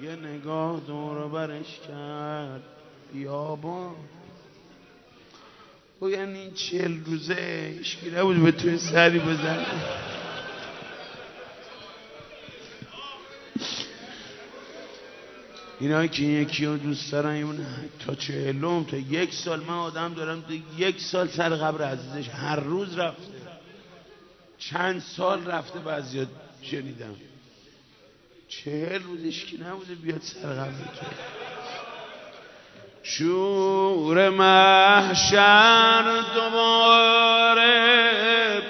یه نگاه دور برش کرد بیابان. و یعنی 40 روزه هیچکی نبود به توی سری بزنه. اینا که یکی رو دوست دارن یمونه تا 40 تا 1 سال. من آدم دارم تا 1 سال سر قبر عزیزش هر روز رفته، چند سال رفته، بعضی شنیدم 40 روزش که نبوده بیاد سر قبر تو. شور محشر دوباره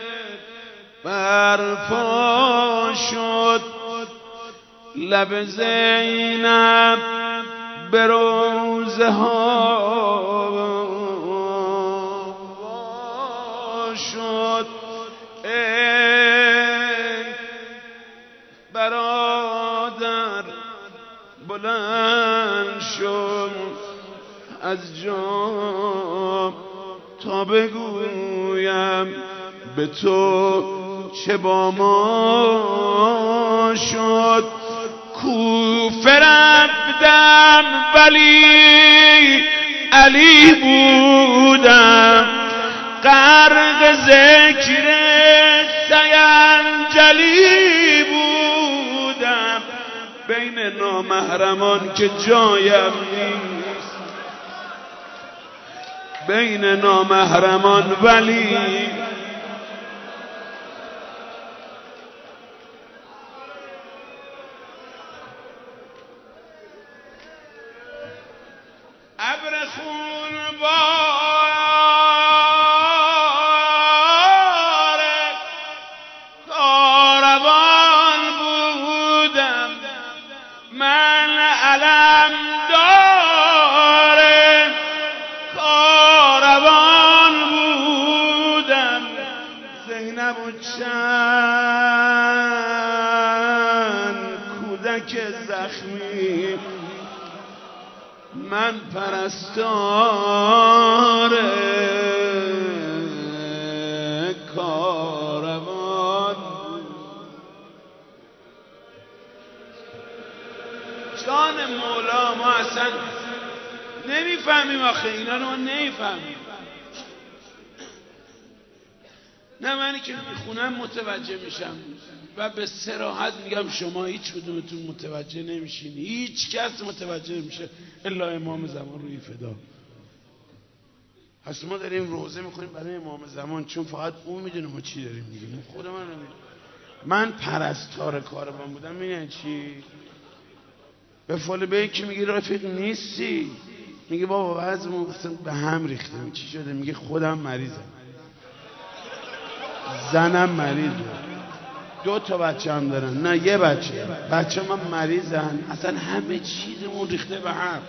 برپا شد، لب زینب به روزه ها شد. ای برادر بلند شد از جام تا بگویم به تو چه با ما شد. کوفه رفتم ولی علی بودم، غرق ذکر سینجلی بودم. بین نامحرمان که جایم نیست، بین نامحرمان ولی ابر خون بار کاروان بودم، من علم دار کاروان بودم. زینب و چند کودک زخمی، من پرستار کاروان. جان مولا ما اصلا نمیفهمیم آخه اینا رو، ما نمیفهمیم. نه منی که میخونم متوجه میشم و به صراحت میگم شما هیچ کدومتون متوجه نمیشین، هیچ کس متوجه نمیشه الا امام زمان روی فدا. پس ما داریم روزه میخونیم برای امام زمان، چون فقط اون میدونه ما چی داریم میگیم، خود من نمیدونم. من پرستار کاروان بودم. میگن چی؟ به فال بیک که میگی رفیق نیستی، میگه بابا وضعمون اصلا به هم ریخته. چی شده؟ میگه خودم مریضم، زنم مریضه، 2 تا بچه هم دارن، نه 1 بچه من مریضن، اصلا همه چیزمون ریخته به هم.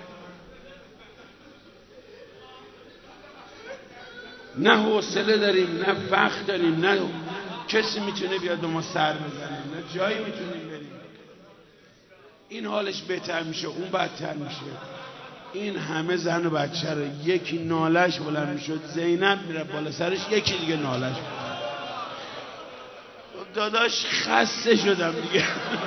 نه حوصله داریم، نه وقت داریم، نه کسی میتونه بیاد به ما سر بزنه، نه جایی میتونیم بریم. این حالش بهتر میشه، اون بدتر میشه. این همه زن و بچه رو یکی نالش بلند میشد، زینب میره بالا سرش، یکی دیگه نالش. داداش خسته شدم دیگه.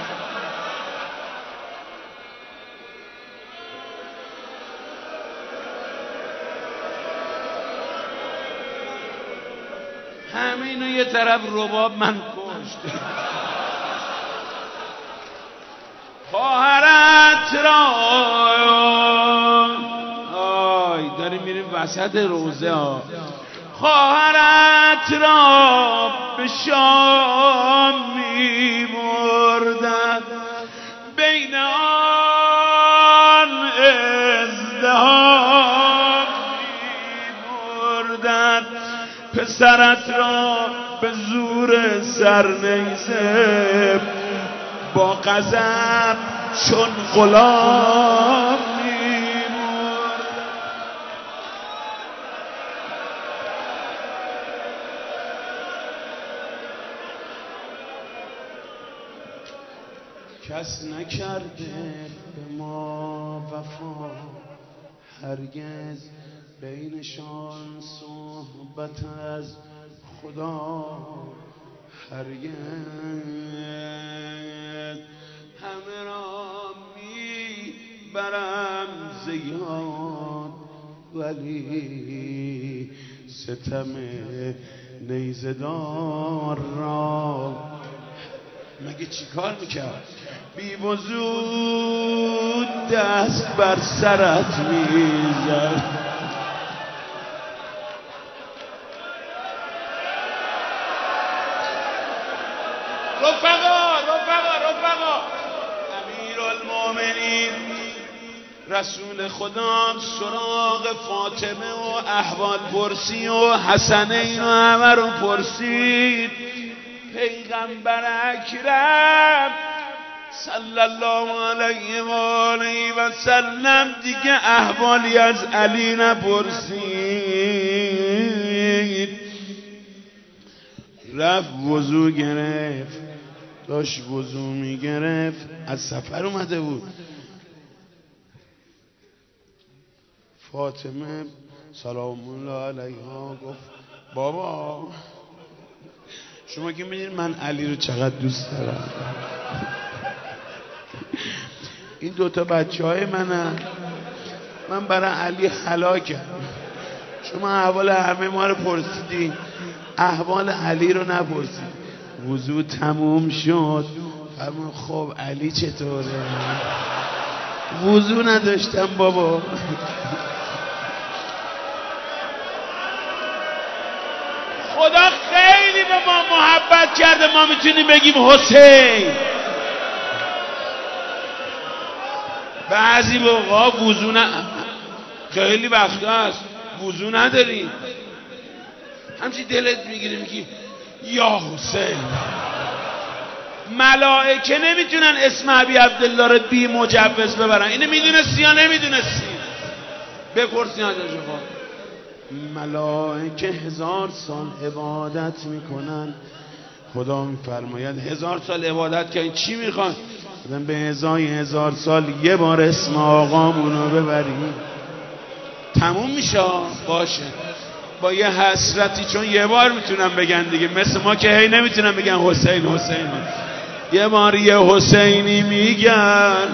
همه اینو یه طرف رباب من کشت. خواهرت را آی داریم میریم وسط روزه ها. خواهرت را به شام می بردن، بین آن ازدحام می بردن. پسرت را به زور سرنیزه با غضب چون غلام می‌مرد. کس نکرده به ما وفا، هرگز بینشان صحبت از خدا، هرگز همه را برم زیاد ولی ستم نیزدار را مگه چی کار میکرد؟ بی وجود دست بر سرت میزد. رفقا امیرالمومنین رسول خدا سراغ فاطمه و احوال پرسی و حسنین و همه رو پرسید. پیغمبر اکرم صلی الله علیه و آله و سلم دیگه احوالی از علی نپرسید. رفت وضو گرفت، داشت وضو میگرفت، از سفر اومده بود. فاطمه سلام الله علیها گفت بابا شما که میدین من علی رو چقدر دوست دارم، این دوتا بچه های من برای علی هلاکم. شما احوال همه ما رو پرسیدی، احوال علی رو نپرسید. وضو تموم شد، فرمود خب علی چطوره؟ وضو نداشتم بابا. خدا خیلی به ما محبت کرده، ما میتونیم بگیم حسین. بعضی موقعا وضو خیلی وقتا هست وضو نداریم، همچی دلت میگیره میگی یا حسین. ملائکه نمیتونن اسم ابی عبدالله رو بی مجوز ببرن. اینو میدونستی یا نمیدونستی؟ بپرسی ازش. ملائکه 1000 سال عبادت میکنن. خدا میفرماید 1000 سال عبادت کردین چی میخوان؟ به ازای 1000 سال یه بار اسم آقامونو ببریم تموم میشه. باشه با یه حسرتی، چون یه بار میتونن بگن دیگه، مثل ما که هی نمیتونن بگن حسین حسین. یه بار یه حسینی میگن.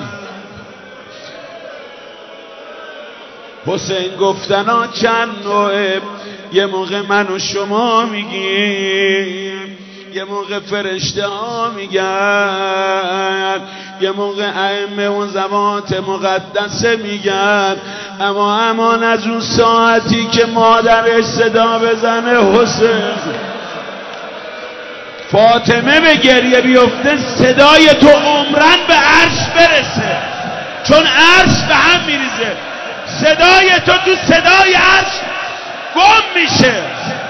حسین گفتن ها چند نوعه، یه موقع من و شما میگیم، یه موقع فرشته ها میگن، یه موقع ائمه و زوات مقدسه میگن. اما امان از اون ساعتی که مادرش صدا بزنه حسین، فاطمه به گریه بیفته، صدای تو عمرن به عرش برسه، چون عرش به هم میریزه. صدای تو صدای عرش گم میشه.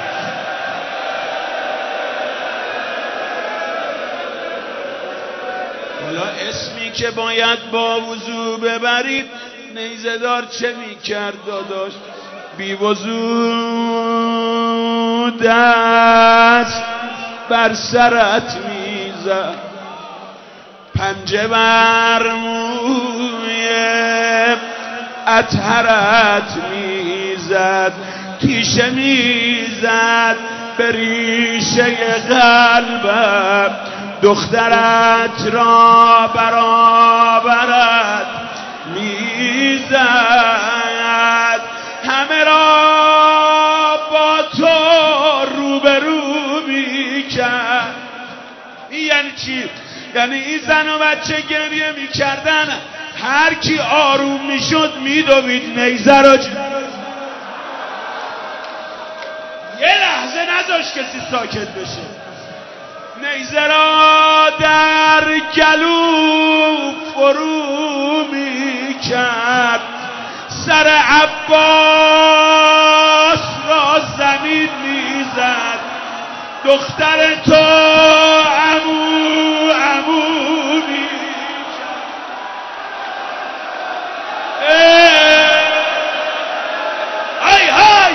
حالا اسمی که باید با وضو ببرید، نیزدار چه میکرد داداش؟ بی وضو دست بر سرت میزد، پنجه بر موی اطهرت میزد، تیشه میزد به ریشه قلبم، دخترت را برابرت میزد، همه را با تو روبرو میکرد. این یعنی چی؟ یعنی این زن و بچه گریه میکردن، هر کی آروم میشد میدوید نیزه را، یه لحظه نذاشت کسی ساکت بشه. نیزه را در گلو فرو میکرد، سر عباس را زمین میزد، دختر تو عمو میکرد. های های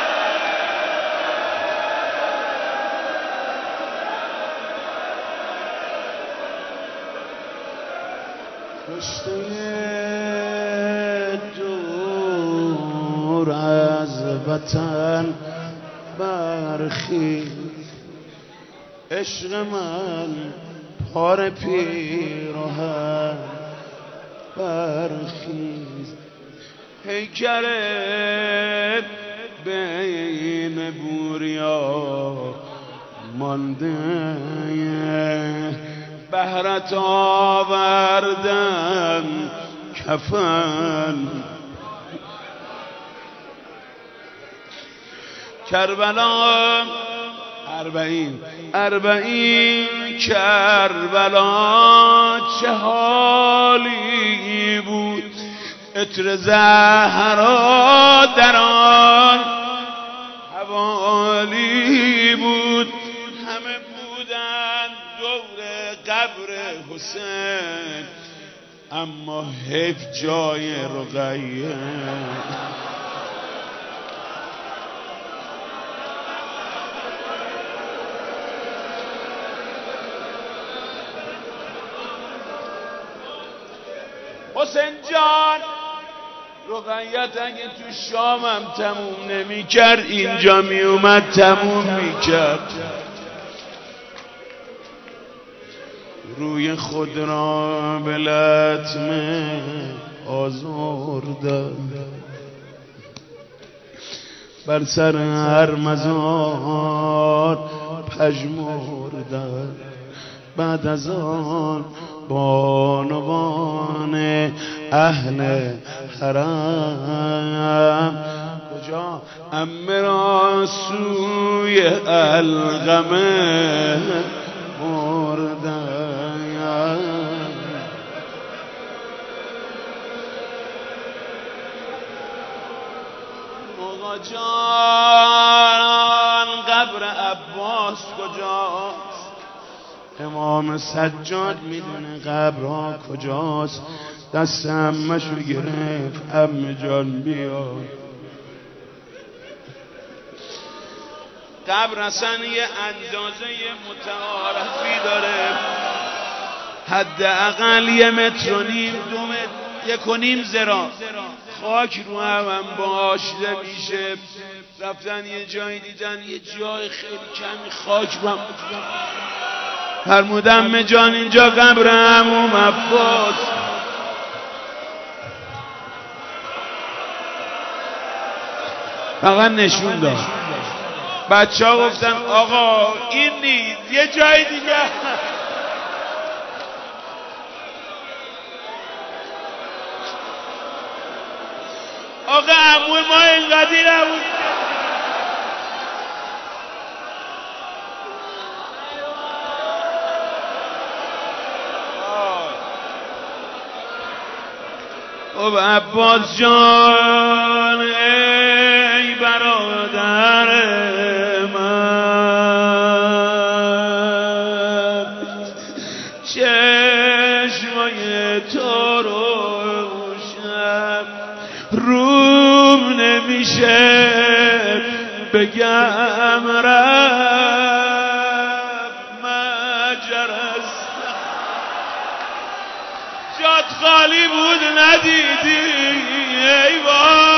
کشته دور از وطن برخی، عشق من پار پیراهن، برخیز پیکر بین بوریا مانده بهرت آوردن کفن کربلا اربعین کربلا چه حالی بود عطر زهرا در آن حوالی بود همه بودن دور قبر حسین اما حیف جای رقیه حسین جان رقیت اگه تو شامم تموم نمی کرد اینجا می اومد تموم می کرد روی خود را به لطمه آزردن بر سر هر مزار پژمردن بعد از آن بانوان اهل حرم کجا عمه را سوی القمه بردن موقع جان قبر عباس کجاست امام سجاد میدونه قبرها کجاست دست عمه‌شو گرفت عمه جان بیا قبر اصلا یه اندازه متعارفی داره حداقل 1.5 متر 2 متر 1.5 ذراع خاک رو هم باشیده میشه رفتن یه جایی دیدن یه جای خیلی کمی خاک رو فرمودم جان اینجا قبر عموم عباس فقط نشون داد بچه ها گفتن آقا این نیست یه جای دیگه آقا عموم ما اینقدی نبود خب عباس جان ای برادر من چشمای تو روشن روم نمیشه بگم رب مجرس جات خالی بود ندیدی ای وای